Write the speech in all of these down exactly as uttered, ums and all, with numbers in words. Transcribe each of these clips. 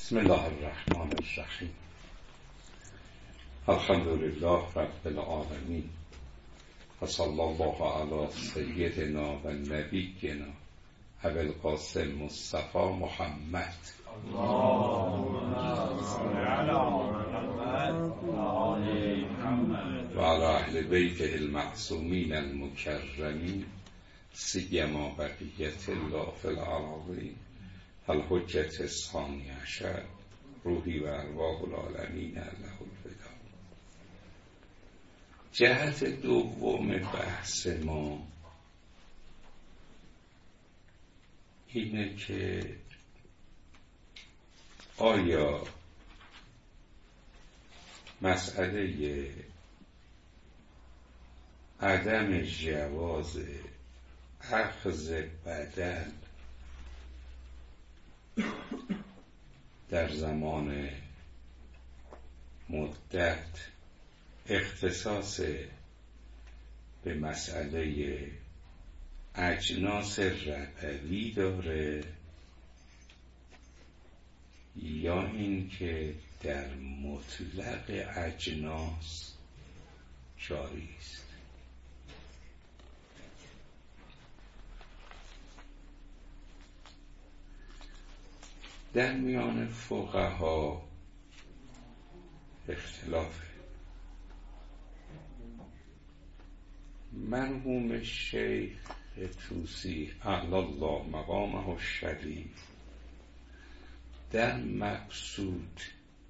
بسم الله الرحمن الرحیم. الحمد لله رب العالمین و صلی الله علی سیدنا و نبینا ابوالقاسم مصطفی محمد اللهم صل علی محمد و علی اهل بیت المعصومین المکرمین سیما بقیت الله فی الارضین الحجة الثانی عشر روحی و ارواح العالمین له الفدا. جهت دوم بحث ما اینه که آیا مسئله عدم جواز اخذ بدل در زمان مدت اختصاص به مسئله اجناس ربوی داره یا اینکه در مطلق اجناس جاری است؟ در میان فقها اختلافه. مرحوم شیخ طوسی اعلی الله مقامه الشریف در مقصود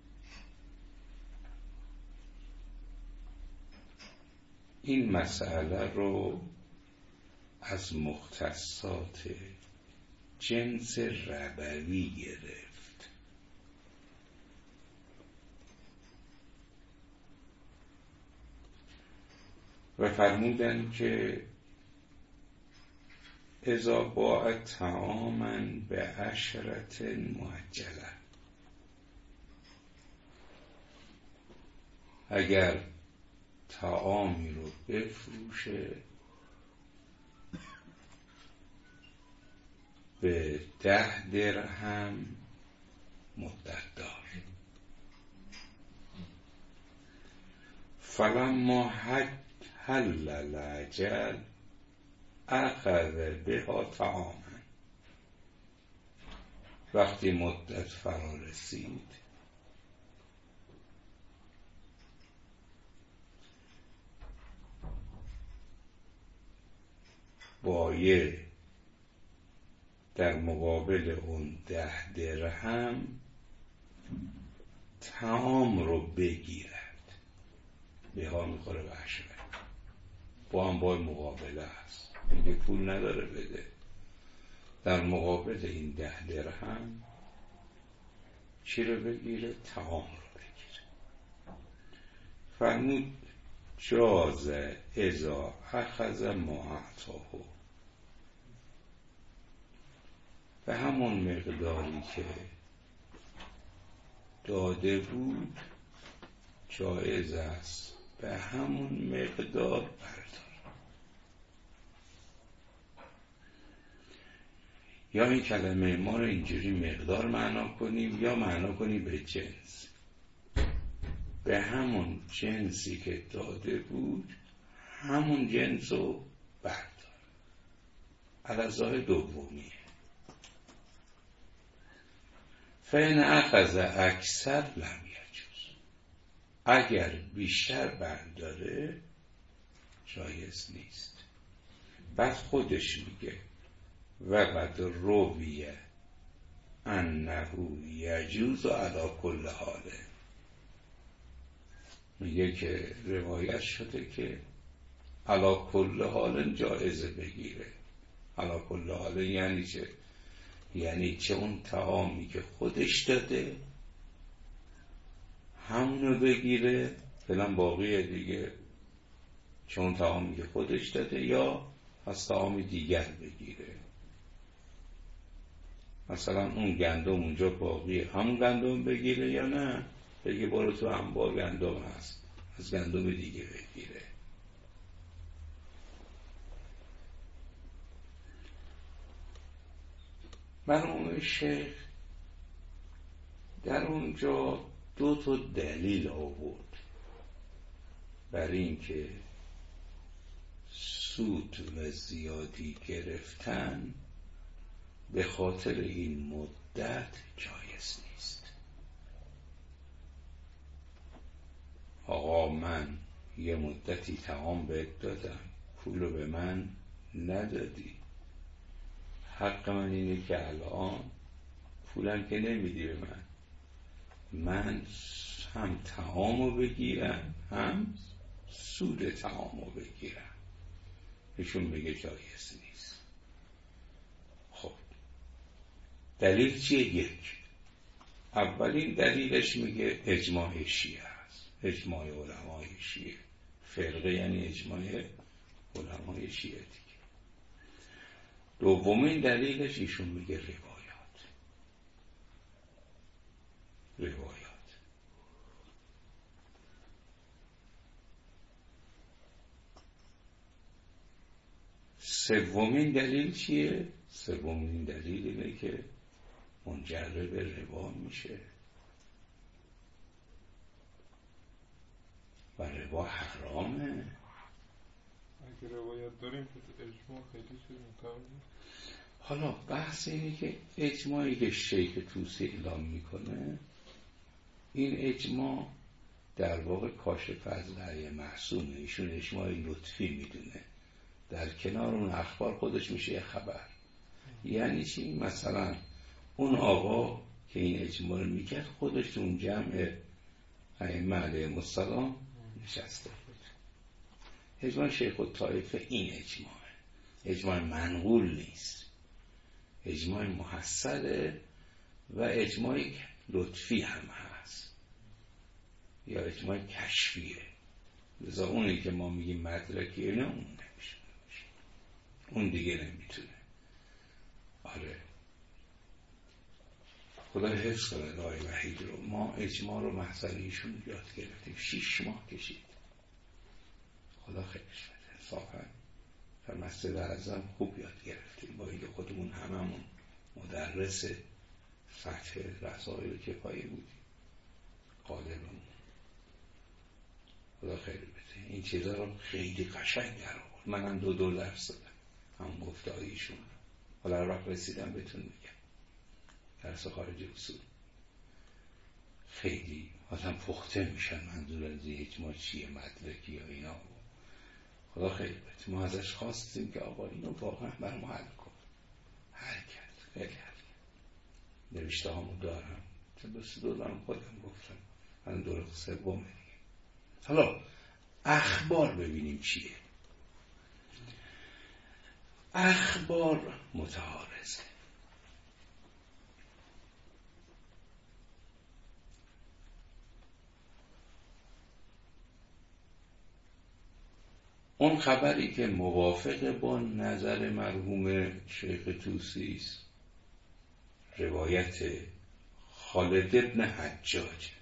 این مسئله رو از مختصات جنس ربوی گرفت و فرمودن که اذا باع طعاما به عشرة مؤجله، اگر طعامی رو بفروشه به ده درهم مدت دار، فلما حل الاجل اخذ بها طعاما، وقتی مدت فرا رسید بایع در مقابل اون ده درهم طعام رو بگیرد. به ها میخوره به عشره، با هم باید مقابله است، میگه پول نداره بده، در مقابل این ده درهم چی رو بگیره؟ طعام رو بگیره. فرمود جاز اذا اخذ ما اعطاه، به همون مقداری که داده بود جایز است به همون مقدار بردار. یا این کلمه ما رو اینجوری مقدار معنا کنیم یا معنا کنیم به جنس. به همون جنسی که داده بود همون جنس رو بردار. الازای دومیه. فین اخذ اکثر لم یجوز، اگر بیشتر برداره جایز نیست. بعد خودش میگه و قد رویه انه یجوز علی کل حال، میگه که روایت شده که علی کل حال جایزه بگیره. علی کل حال یعنی چه؟ یعنی چه اون طعامی که خودش داده همونو بگیره فلان باقیه دیگه، چه اون طعامی که خودش داده یا از طعام دیگر بگیره. مثلا اون گندم اونجا باقیه، همون گندم بگیره یا نه بگه برو تو انبار گندم هست از گندم دیگه بگیره. مرحوم شیخ در اونجا دو تا دلیل آورد برای اینکه سود و زیادی گرفتن به خاطر این مدت جایز نیست. آقا من یه مدتی طعام بهت دادم، پولو به من ندادی، حق من اینه که الان پولم که نمیدی به من، من هم طعامو بگیرم هم سود طعامو بگیرم. ایشون میگه جایز نیست. خب دلیل چیه؟ یک، اولین دلیلش میگه اجماع شیعه است، اجماع علمای شیعه. فرقه یعنی اجماع علمای شیعه دیگه. دومین دلیلش ایشون میگه روایات. روایات سومین دلیل چیه؟ سومین دلیل اینه که منجر به ربا میشه و ربا حرامه. اگه روایت داریم که اجماع خیلی چیز میکنه. حالا بحث اینه که اجماعی که شیخ طوسی اعلام میکنه، این اجماع در واقع کاشف از رأی معصومه. ایشون اجماع لطفی میدونه، در کنار اون اخبار خودش میشه یه خبر. یعنی چی؟ مثلا اون آقا که این اجماع رو میکرد خودش اون جمع ائمه علیهم السلام نشسته بود. اجماع شیخ الطائفه این اجماعه، اجماع منقول نیست، اجماع محصله و اجماع لطفی هم هست یا اجماع کشفیه. لذا اونی که ما میگیم مدرکی نه، اون نمیشه، اون دیگه نمیتونه. آره خدا حفظ کنه آقای وحید رو. ما اجماع رو محضر ایشون یاد گرفتیم، شیش ماه کشید. خدا خیرش بده. انصافا در مسجد اعظم خوب یاد گرفتیم، با اینکه خودمون هممون مدرس فتح رسائل کفایه بودیم قالبمون. خدا خیر بده. این چیزا رو خیلی قشنگ در آورد. منم دو دو درس دادم همون گفته ایشون. حالا هر وقت رسیدم بهتون میگم درس خارج اصول خیلی مثلا پخته میشن. منظور از اجماع چیه، مدرکی یا اینا. خدا خیر بده. ما ازش خواستیم که آقا اینو واقعا بر ما حل کن. حل کرد، خیلی حل کرد. نوشته هامو دارم، بس دو دارم خودم گفتم. من دور سومه دیگه. حالا اخبار ببینیم چیه. اخبار متعارضه. اون خبری که موافق با نظر مرحوم شیخ طوسی است روایت خالد ابن حجاج.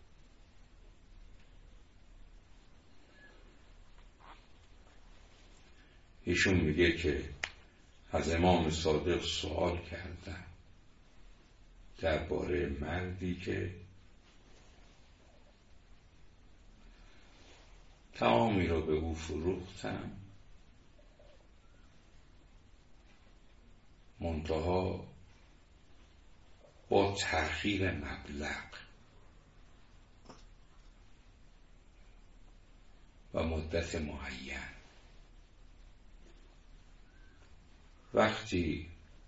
ایشون میگه که از امام صادق سوال کردم درباره مردی که طعامی را به او فروختم، منتها با تأخیر مبلغ و مدت معین. وقتی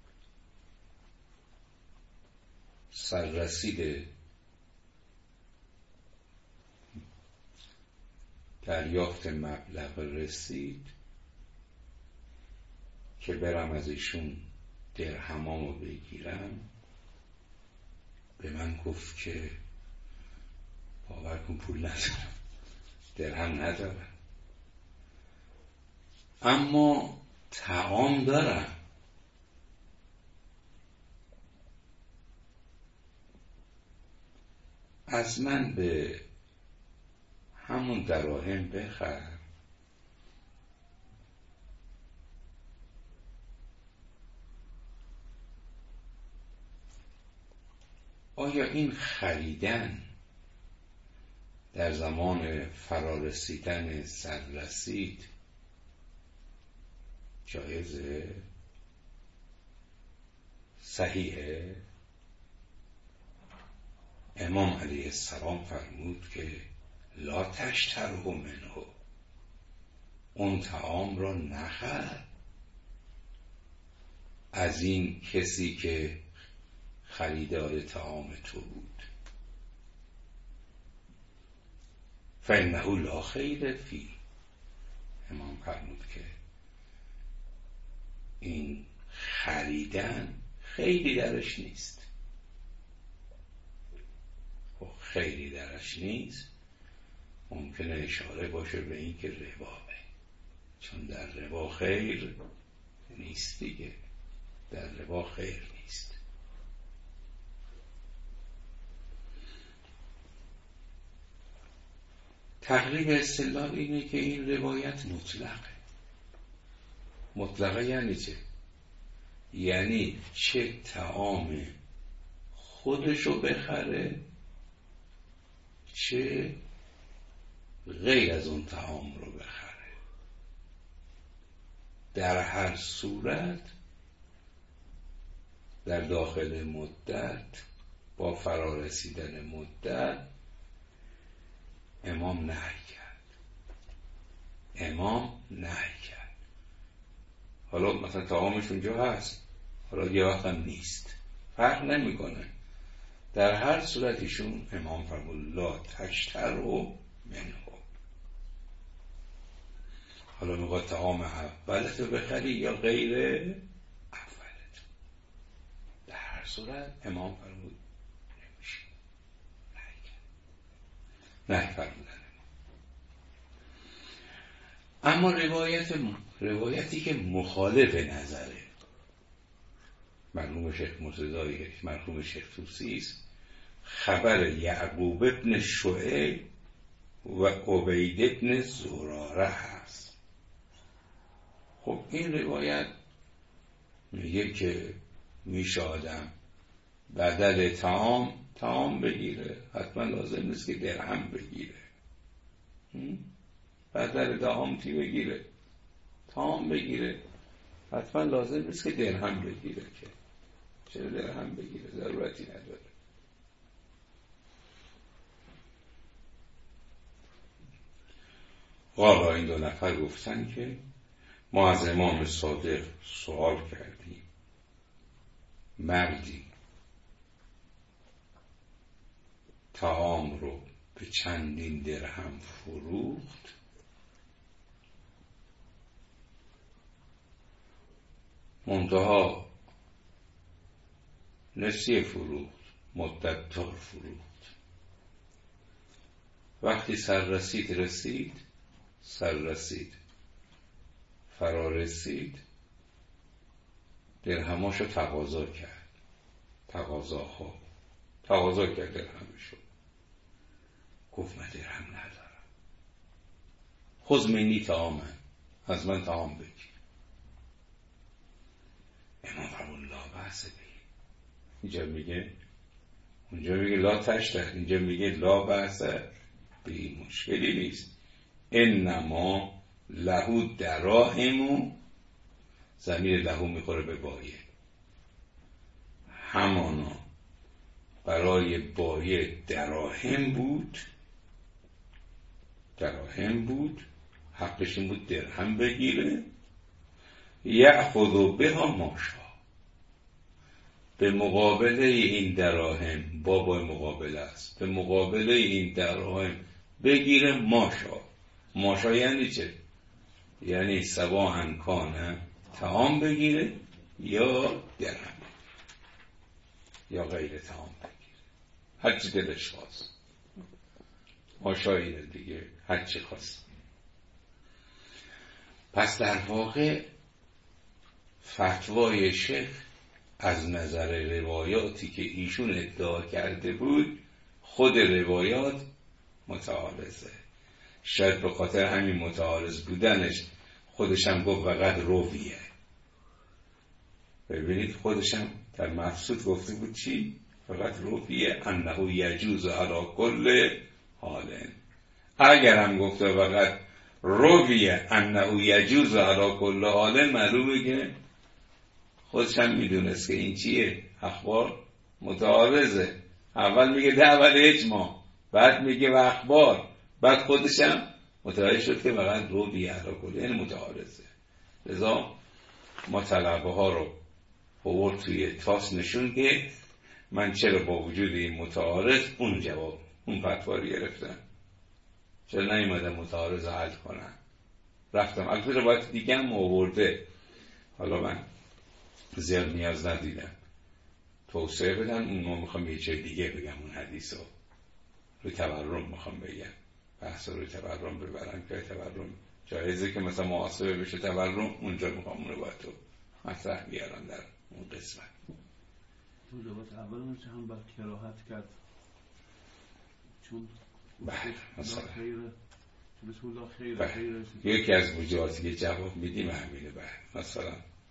سررسید دریافت مبلغ رسید که برم از ایشون درهمامو بگیرم، به من گفت که باور کن پول ندارم، درهم ندارم، اما طعام دارم. از من به همون دراهم بخر. آیا این خریدن در زمان فرارسیدن سررسید جایزه؟ صحیحه؟ امام علیه السلام فرمود که لا تشتره منه، اون طعام را نخر از این کسی که خریدار طعام تو بود. فإنه لا خیر فی، امام فرمود که این خریدن خیلی درش نیست. خب خیلی درش نیست ممکنه اشاره باشه به این که رباه، چون در ربا خیر نیست دیگه، در ربا خیر نیست. تقریب اصطلاح اینه که این روایت مطلقه. مطلقه یعنی چه؟ یعنی چه طعام خودشو بخره چه غیر از اون طعام رو بخره، در هر صورت در داخل مدت با فرارسیدن مدت امام نهی کرد. امام نهی کرد. حالا مثلا طعامش اونجا هست، حالا یه وقت هم نیست، فرق نمیکنه. در هر صورتشون امام فرمود لا تشتروا منه. حالا میخواد طعام اولت رو بخری یا غیر اولت، در هر صورت امام فرمود نمیشه، نهی کرد، نهی فرمودن. اما روایت روایتی که مخالف نظره مرحوم شیخ مرتضی، مرحوم شیخ طوسی است، خبر یعقوب ابن شعیب و عبید ابن زراره هست. خب این روایت میگه که میشه آدم بدل طعام طعام بگیره، حتما لازم نیست که درهم بگیره. بدل طعام تی بگیره، طعام بگیره، حتما لازم نیست که درهم بگیره. که چرا درهم بگیره؟ ضرورتی نداره. حالا این دو نفر گفتن که ما از امام صادق سوال کردیم، مردی طعام رو به چندین درهم فروخت، منتها نسیه فروخت، مدت دار فروخت. وقتی سر رسید رسید سر رسید فرا رسید درهماشو تقاضا کرد، تقاضاها تقاضا کرد درهمشو، گفت من درهم ندارم، خذ منی طعامن، از من طعام بگیر. امام فرمود لا بأس به، اینجا میگه اونجا میگه لا تشتر، اینجا میگه لا بأس به، مشکلی نیست. انما لهو دراهم، ضمیر لهو میخوره به بایع، همانا برای بایع دراهم بود، دراهم بود، حقش این بود درهم بگیره. یأخذ بها ما شاء، به مقابله این دراهم، بابای مقابله است، به مقابله این دراهم بگیره ما شاء. ما شاء یعنی چه؟ یعنی سواء کان طعام بگیره یا درهم یا غیر طعام بگیره، هرچی دلش خواست. ما شاء اینه دیگه، هرچی خواست. پس در واقع فتوای شیخ از نظر روایاتی که ایشون ادعا کرده بود، خود روایات متعارضه. شاید به خاطر همین متعارض بودنش خودشم گفت وقت رویه. ببینید خودشم در مفسود گفته بود چی؟ فقط رویه انه یجوز علی کل حال. اگرم گفته فقط رویه انه یجوز علی کل حال، معلومه که خودش هم میدونست که این چیه، اخبار متعارضه. اول میگه دعوت اجماع، بعد میگه و اخبار، بعد خودش هم متوجه شد که فقط رویه علی کل یعنی متعارضه. لذا ما طلبه ها رو آورد توی تاس نشون که من چرا با وجود این متعارض اون جواب اون فتوا رو گرفتم، چرا نیومدم متعارض حل کنم. رفتم البته روایت دیگه هم آورده، حالا من زیاد نیاز ندیدم توسعه بدن، اون ما میخوام یه چه دیگه بگم. اون حدیث رو روی تورم میخوام بگم، بحث روی تورم ببرم که تورم جایزه که مثلا محاسبه بشه تورم، اونجا میخوام اون روایت رو مطرح بیارم در اون قسمت. روایت اول اون چه هم بر کراهت کرد، چون بله مثلا خیره بسم الله خیره بله. خیره یکی از وجواتی که جواب میدیم همینه. بله مثلا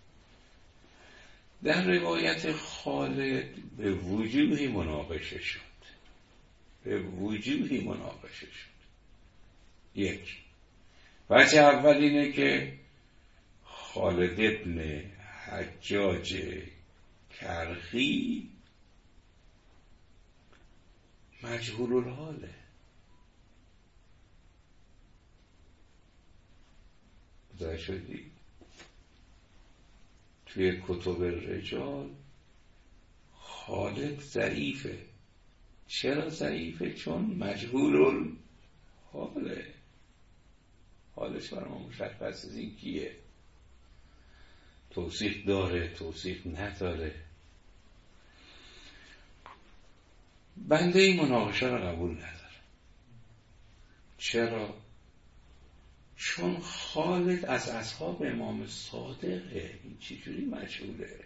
در روایت خالد به وجوهی مناقشه شد، به وجوهی مناقشه شد. یک وجه اول اینه که خالد ابن حجاج کرخی مجهول الحاله. متوجه شدی؟ توی کتب رجال خالد ضعیفه. چرا ضعیفه؟ چون مجهول الحاله، حالش برای ما مشخص از این کیه، توصیف داره توصیف نداره. بنده این مناقشه رو قبول نداره. چرا؟ چون خالد از اصحاب امام صادقه. این چجوری مجهوله؟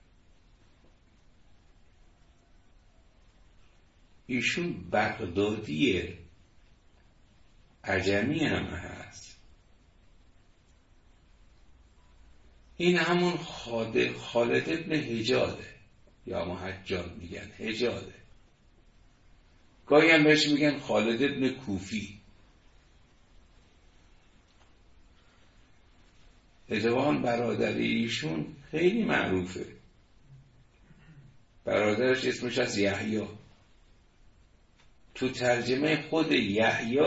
ایشون بغدادیه، عجمی هم هست. این همون خالد خالد ابن حجاده یا محجاد میگن، حجاده. گاهی هم بهش میگن خالد ابن کوفی. اتفاقاً برادر ایشون خیلی معروفه، برادرش اسمش از یحیی. تو ترجمه خود یحیی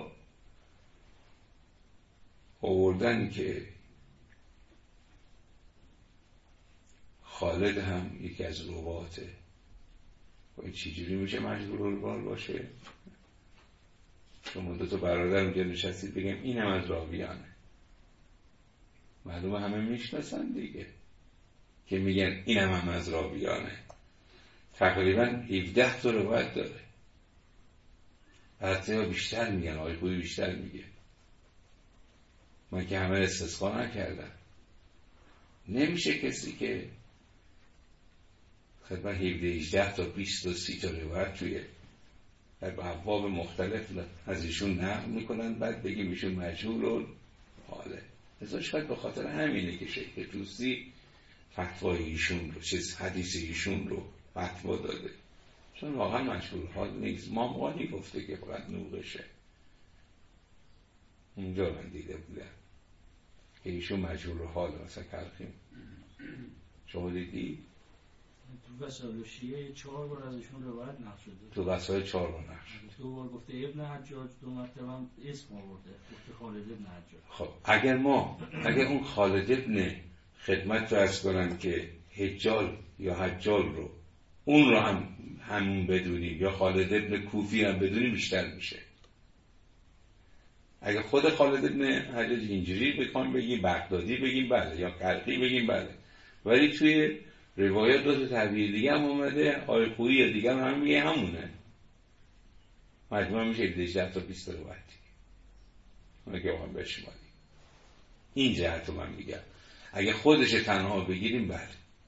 آوردن که خالد هم یکی از رواته. و این چجوری میشه مجبور البال باشه؟ شما دو تا برادر اونجا نشستید بگم این هم از راویانه، معلومه همه میشناسن دیگه که میگن این هم, هم از راویانه. تقریبا هفده تا روایت داره، حتی بیشتر میگن، آقای خوبی بیشتر میگه. من که همه استثقا نکردم. نمیشه کسی که خدمت هفده هجده تا بیست تا سی تا روایت توی در ابواب مختلف از ایشون نقل میکنن بعد بگیم ایشون مجهول حاله. ازا شاید به خاطر همینه که شیخ توسی فتوای ایشون رو، چیز حدیث ایشون رو فتوا داده، چون واقعا مجهول حال نیست. ماموانی گفته که فقط نوغشه. اونجا من دیده بودم که ایشون مجهول حال مثلا کرخیم. شما دیدی؟ تو وسائل شیعه چهار بار از ایشون روایت نقل شده. تو وسائل چهار بار نقل شده. دو بار گفته ابن حجاج، دو مرتبه هم اسم آورده گفته خالد ابن حجاج. خب اگر ما اگر اون خالد ابن خدمت رو از کنم که حجال یا حجال رو اون رو هم همون بدونیم یا خالد ابن کوفی هم بدونیم بیشتر میشه. اگر خود خالد ابن حجاج اینجوری بخوام بگیم بغدادی بگیم بله، یا کرخی بگیم بله، ولی توی روایات دو تا تعبیر دیگه هم اومده، آقای خویی یا دیگه هم میگه همونه. مجموعه میشه هجده تا بیست تا روایت دیگه. اونه که بخوام بشماریم. این جهت رو من میگم. اگه خودش تنها بگیریم بله.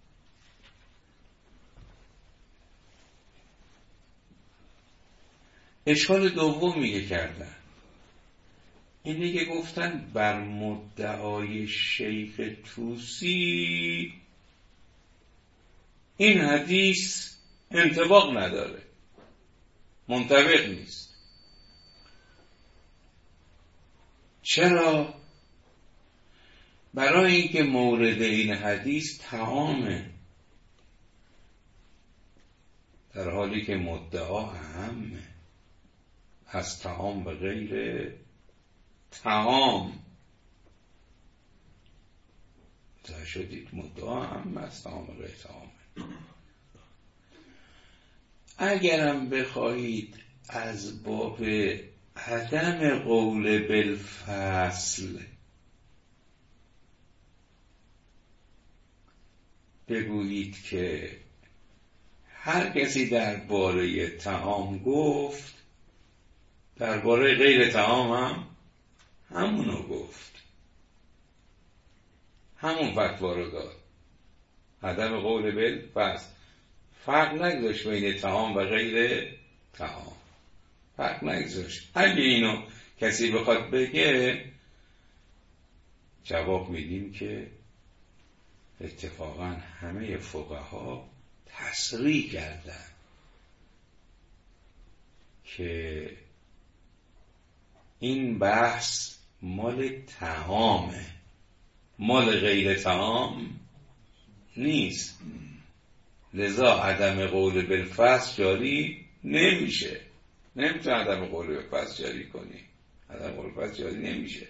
اشکال دوم میگه کردن اینه که گفتن بر مدعای شیخ توسی این حدیث انطباق نداره، منطبق نیست. چرا؟ برای اینکه مورد این حدیث طعامه، در حالی که مدعا اهمه از طعام به غیر طعام. تا شدید مدعا اهم از طعام به غیر طعام. اگرم بخواهید از باب عدم قول بالفصل بگویید که هر کسی درباره طعام گفت، درباره غیر طعام هم همونو گفت، همون فتوا رو داد، عدم قول بالفصل. فرق نگذاشت بین طعام و غیر طعام، فرق نگذاشت. اگه اینو کسی بخواد بگه، جواب میدیم که اتفاقا همه فقها تصریح کردن که این بحث مال طعامه، مال غیر طعام نیست. لذا عدم قول بالفصل جاری نمیشه. نمیتونه عدم قول بالفصل جاری کنی، عدم قول بالفصل جاری نمیشه.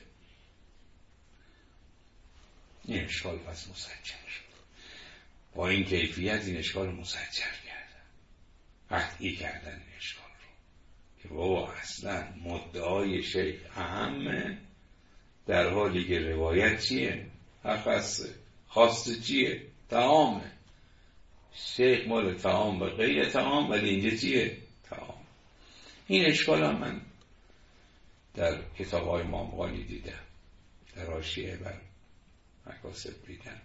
این اشکال پس مسجل شد. با این کیفیت این اشکال مسجل کردن، قطعی کردن این اشکال رو که بابا اصلا مدعای شیخ اهمه، در حالی که روایت چیه؟ خاصه خاصه چیه؟ طعامه. شیخ مال طعام و غیر طعام، ولی اینجا چیه؟ طعام. این اشکال هم من در کتاب های مامغانی دیدم، در حاشیه بر مکاسب دیدم.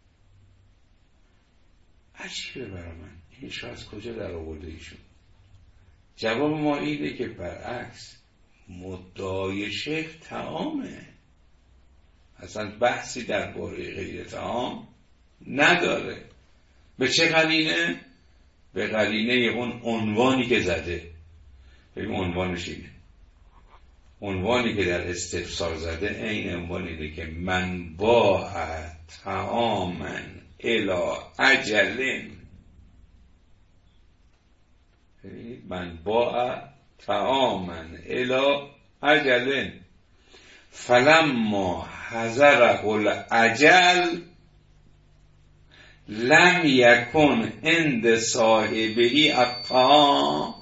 عجیبه برای من این اشکال از کجا در آورده ایشون؟ جواب ما اینه که برعکس مدعای شیخ طعامه، اصلا بحثی درباره غیر طعام نداره. به چه قرینه؟ به قرینه اون عنوانی که زده. ببین عنوانش اینه، عنوانی که در استفسار زده این عنوان اینه که من باع طعاما الی اجل، من باع طعاما الی اجل فلما حضره الاجل لم یکن عند صاحبه الطعام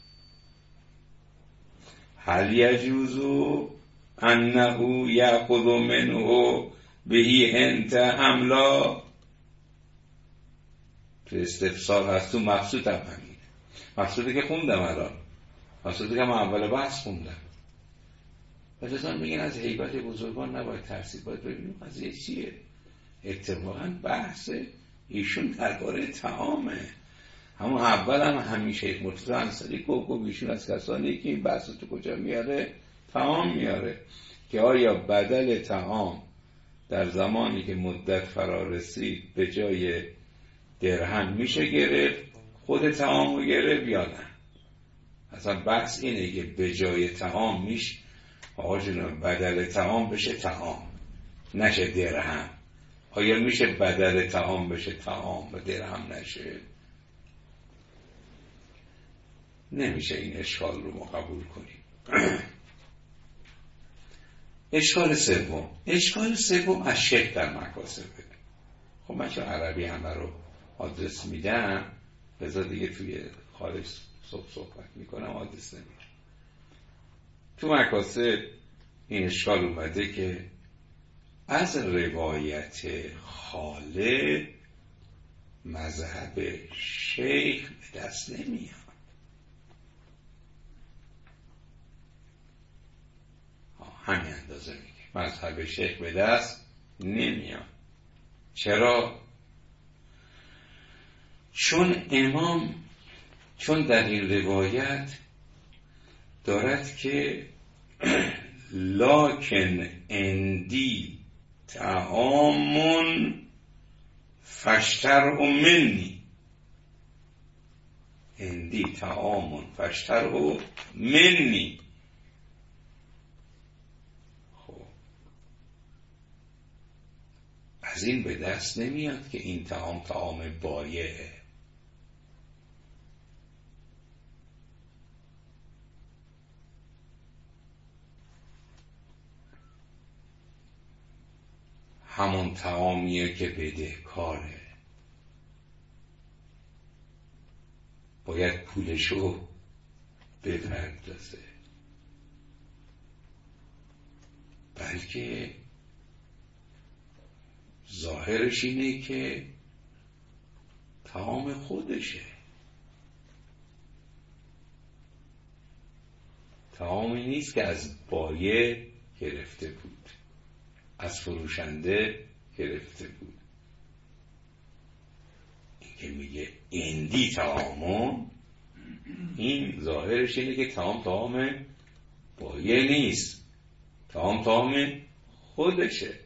هل یجوز انه یأخذ منه به انت حملا؟ تو استفسار هست، تو مقصود هم همین مقصودی که خوندم الان، مقصودی که من اول بحث خوندم. بذارن میگن از هیبت بزرگان نباید ترسید، باید ببینیم قضیه چیه. اتفاقا بحث ایشون درباره طعامه. همون اول هم همیشه شیخ مرتضی انصاری گفت ایشون از کسانی که این بحث تو کجا میاره؟ طعام میاره. که آیا بدل طعام در زمانی که مدت فرا رسید به جای درهم میشه گرفت، خود طعام رو گرفت یا نه؟ اصلا بحث اینه که به جای طعام میشه، آقا جونم بدل طعام بشه طعام نشه درهم. آیا میشه بدل طعام بشه طعام و درهم نشه؟ نمیشه این اشکال رو ما قبول کنیم. اشکال سوم، اشکال سوم از شیخ در مکاسب. خب من چون عربی همه رو آدرس میدم، بذار دیگه توی خارج صبح صحبت میکنم آدرس نمیدم. تو مکاسب این اشکال اومده که از روایت خالد مذهب شیخ به دست نمیاد. همین اندازه میگه مذهب شیخ به دست نمیاد. چرا؟ چون امام چون در این روایت دارد که لکن اندی طعامون فشتر منی، اندی طعام فاشتره منی. خب از این به دست نمیاد که این طعام طعام بایعه. همون طعامیه که بدهکاره، باید پولشو بپردازه، بلکه ظاهرش اینه که طعام خودشه، طعامی نیست که از بایع گرفته بود، از فروشنده گرفته بود. این که میگه اندی طعامون، این ظاهرش اینه که طعام طعام بایع نیست، طعام طعام خودشه.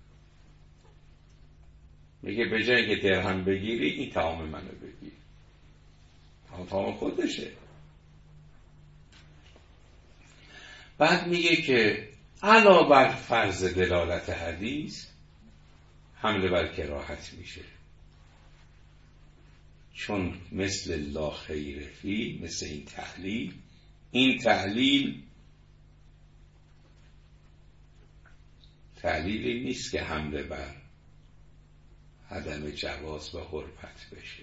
میگه به جایی که درهم بگیری این طعام منو بگیر، طعام طعام خودشه. بعد میگه که علاوه بر فرض دلالت حدیث حمله بر کراهت میشه، چون مثل لا خیر فی، مثل این تحلیل، این تحلیل تحلیلی نیست که حمله بر عدم جواز و حرمت بشه.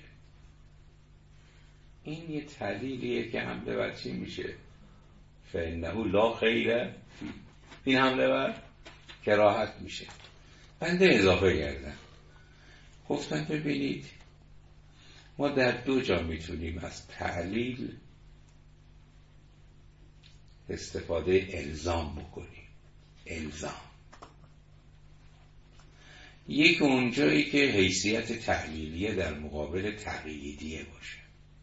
این یه تحلیلیه که حمله بر چی میشه؟ فإنه لا خیر فی، این حمله بر کراهت میشه. بنده اضافه کردم، گفتم ببینید ما در دو جا میتونیم از تعلیل استفاده الزام بکنیم. الزام یک اونجایی که حیثیت تحلیلیه در مقابل تقییدیه باشه،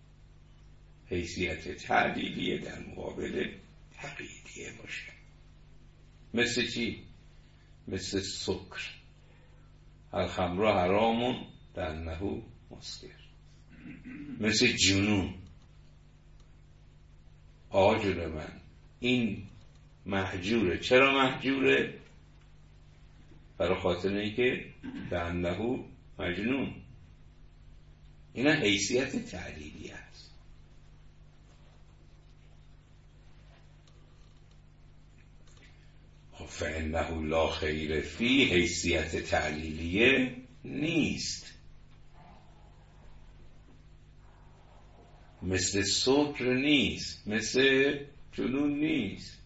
حیثیت تعلیلیه در مقابل تقییدیه باشه. مثل چی؟ مثل سکر، الخمر حرامون لأنه مسکر. مثل جنون، آقا جون من این محجوره. چرا محجوره؟ برای خاطر اینکه لأنه مجنون. اینا حیثیت تعلیلی است. فإنه لا خیر فی حیثیت تعلیلیه نیست، مثل سکر نیست، مثل جنون نیست.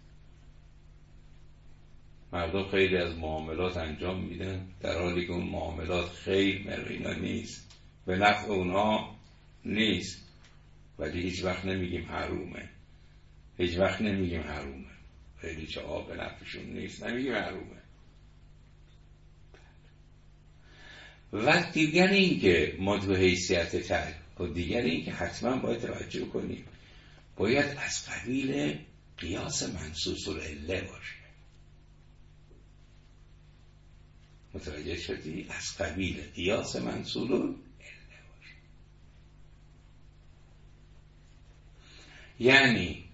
مردم خیلی از معاملات انجام میدن در حالی که اون معاملات خیر مرینا نیست، به نفع اونها نیست، ولی هیچ وقت نمیگیم حرومه، هیچ وقت نمیگیم حرومه. خیلی جاها به نفعشون نیست، نمیگیم حرومه. و دیگر این که ما تو حیثیت تعلیل، و دیگر این که حتما باید توجه کنیم، باید از قبیل قیاس منصوص العله باشه. متوجه شدی؟ از قبیل قیاس منصوص العله باشه. یعنی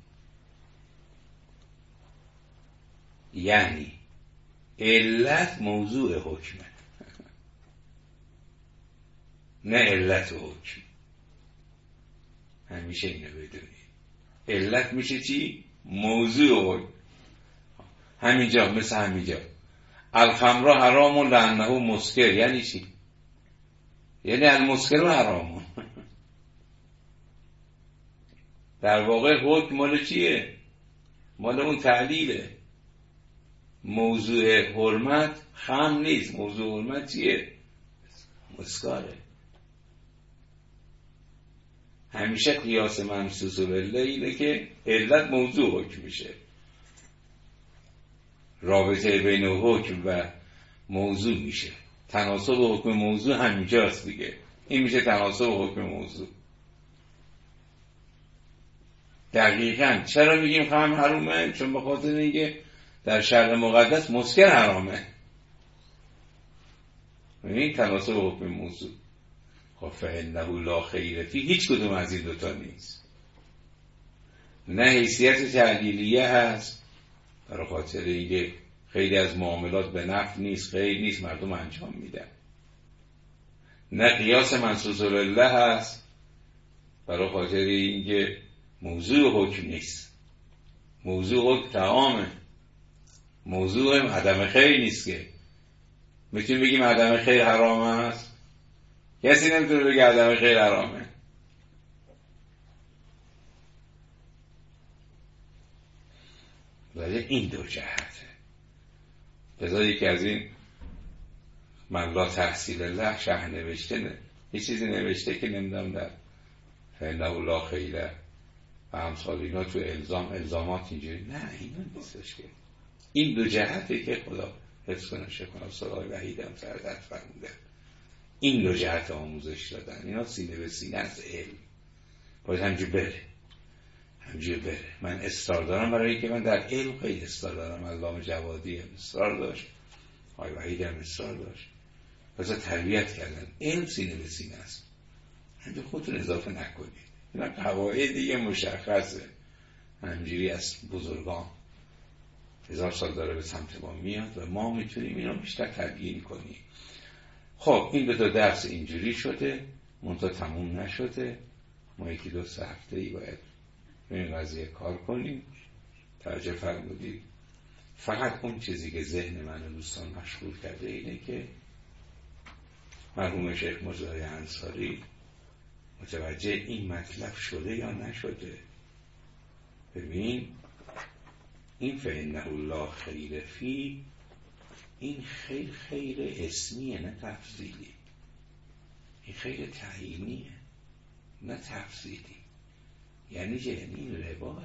یعنی علت موضوع حکمه، نه علت حکم. همیشه اینو بدونی، علت میشه چی؟ موضوع حکم. همینجا مثل همینجا الخمر حرام لأنه مسکر، یعنی چی؟ یعنی المسکر حرام. در واقع حکم مال چیه؟ مال اون تعلیله. موضوع حرمت خمر نیست، موضوع حرمت چیه؟ مسکاره. همیشه قیاس منصوص العله اینه که علت موضوع حکم میشه. رابطه بین حکم و موضوع میشه. تناسب حکم موضوع همینجاست دیگه. این میشه تناسب حکم موضوع. دقیقاً چرا میگیم خمر حرومه؟ چون به خاطر اینکه در شرع مقدس مسکر حرامه. این تناسب حکم موضوع. خب فإنه لا خیر فی هیچ کدوم از این دوتا نیست. نه حیثیت تعلیلیه هست برای خاطر اینکه خیلی از معاملات به نفع نیست، خیر نیست، مردم انجام میدن. نه قیاس منصوص الله هست برای خاطر اینکه موضوع حکم نیست، موضوع حکم طعامه، موضوع عدم خیر نیست. که میتونیم بگیم عدم خیر حرام است؟ کسی نمیتونه بگه عدم خیر حرامه. ولی این دو جهته. لذا یکی از این من لا تحصیل الله شرح نوشته نه یه چیزی نوشته که نمیدونم در فإنه لا خیره و همسال اینا تو الزام الزامات اینجوری نه، اینا نیستش. که این دو جهته که خدا حفظ کنه شکنه صلای وحیدم سردت فرموده، این دو جهت آموزش دادن. اینا سینه به سینه از علم باید همجور بره، همجور بره. من اصرار دارم برای اینکه من در علم خیلی اصرار دارم. علامه جوادی هم اصرار داشت، آقای وحید هم اصرار داشت، واسه تربیت کردن. علم سینه به سینه است، همجور خودتون اضافه نکنید. اینا قواعد دیگه مشخصه، همجوری از بزرگان هزار سال داره به سمت ما میاد و ما میتونیم اینو بیشتر تبیین کنیم. خب این دو تا درس اینجوری شده، منتها تموم نشده. ما یکی دو سه هفته ای باید این قضیه کار کنیم. توجه فرمودید. فقط اون چیزی که ذهن من و دوستان مشغول کرده اینه که مرحوم شیخ مجاهد انصاری متوجه این مطلب شده یا نشده. ببین این فإنه لا خیر فی، این خیر خیر اسمیه نه تفضیلی. این خیر تعیینیه نه تفضیلی. یعنی چه؟ یعنی این رباه.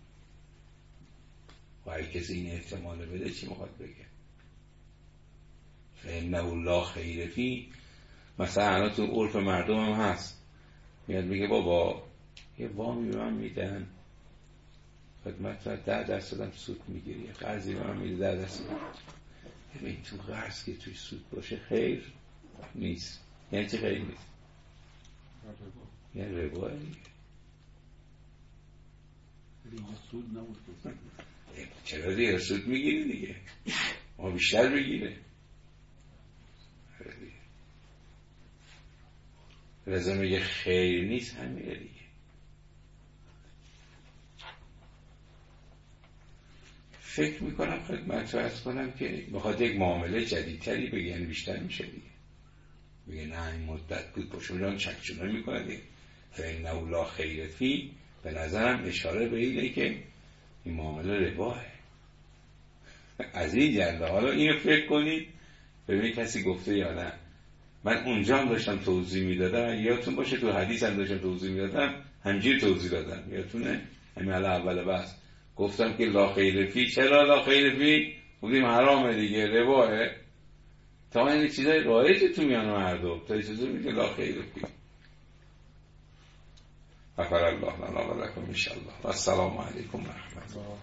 و اگه کسی این احتمال بده چی میخواد بگه؟ فإنه لا خیر فی مثلا الان تو عرف مردم هم هست، میاد میگه بابا یه وامی به من میدن خدمت را ده درصد هم سود میگیری، قرضی به من میده ده درصد. ببین تو قرض که توی سود باشه خیر نیست. یعنی چه خیر نیست؟ یعنی رباه دیگه. سود نمود چرا دیگه سود میگیری دیگه، ما بیشتر بگیره. رضا میگه خیر نیست، همینه دیگه. فکر میکنم خدمت رو عرض کنم که بخواد یک معامله جدیدتری بگه، یعنی بیشتر میشه دیگه. بگه نه این مدت بود باشه میران چکچونه میکنه دیگه. فإنه لا خیر فی به نظرم اشاره به اینه که این معامله رباه. از این جنبه حالا اینو فکر کنید ببینید کسی گفته یا نه. من اونجا هم داشتم توضیح میدادم، یادتون باشه تو حدیث هم داشتم توضیح میدادم، همجوری توضیح دادم یادتونه؟ همین اول بس گفتم که لا خیر فی. چرا لا خیر فی؟ بودیم حرامه دیگه، رباه. تا این چیزای رایجه تو میان مردم، تا این چیزایی میگه لا خیر فی. غفر الله لنا و لکم ان شاء الله و السلام علیکم و رحمت الله.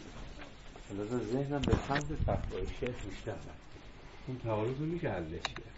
لذا ذهنم به سمت فتوای شیخ بیشتر رفت. اون تعارض رو میشه حلش کرد.